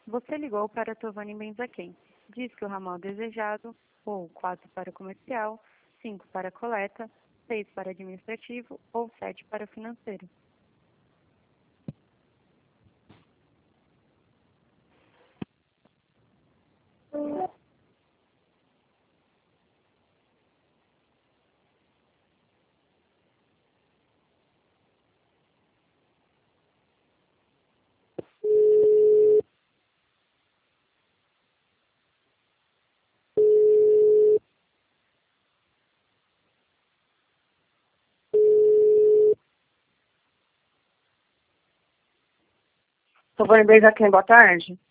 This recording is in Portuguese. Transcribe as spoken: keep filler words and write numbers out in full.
Você ligou para Tovani Benzaquem. Diz que o ramal desejado, ou quatro para comercial, cinco para coleta, seis para administrativo ou sete para financeiro. Tovani Benzaquem, boa tarde.